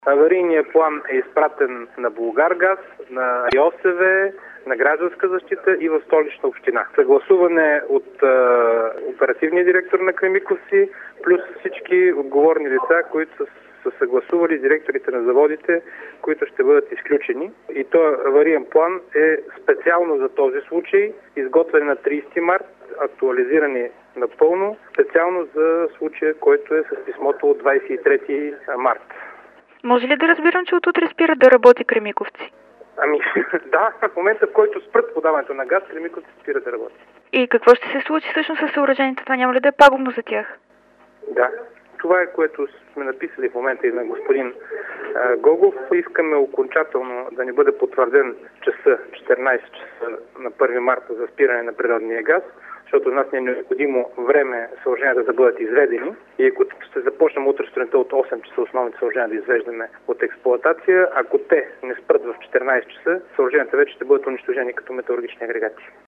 Аварийният план е изпратен на Булгаргаз, на РИОСВ, на Гражданска защита и в Столична община. Съгласуване от оперативния директор на Кремиковци, плюс всички отговорни лица, които са съгласували, директорите на заводите, които ще бъдат изключени. И този авариен план е специално за този случай, изготвен на 30 март, актуализирани напълно, специално за случая, който е с писмото от 23 март. Може ли да разбирам, че отутре спира да работи Кремиковци? Да, в момента, в който спрат подаването на газ, Кремиковци спира да работи. И какво ще се случи всъщност с съоръжението? Това няма ли да е пагубно за тях? Да, това е, което сме написали в момента и на господин Гогов. Искаме окончателно да ни бъде потвърден часа, 14 часа на 1 марта за спиране на природния газ, защото у нас не е необходимо време съоръженията да бъдат изведени. И ако ще започнем утре сутринта от 8 часа основните съоръжения да извеждаме от експлоатация, ако те не спрат в 14 часа, съоръженията вече ще бъдат унищожени като метеорологични агрегати.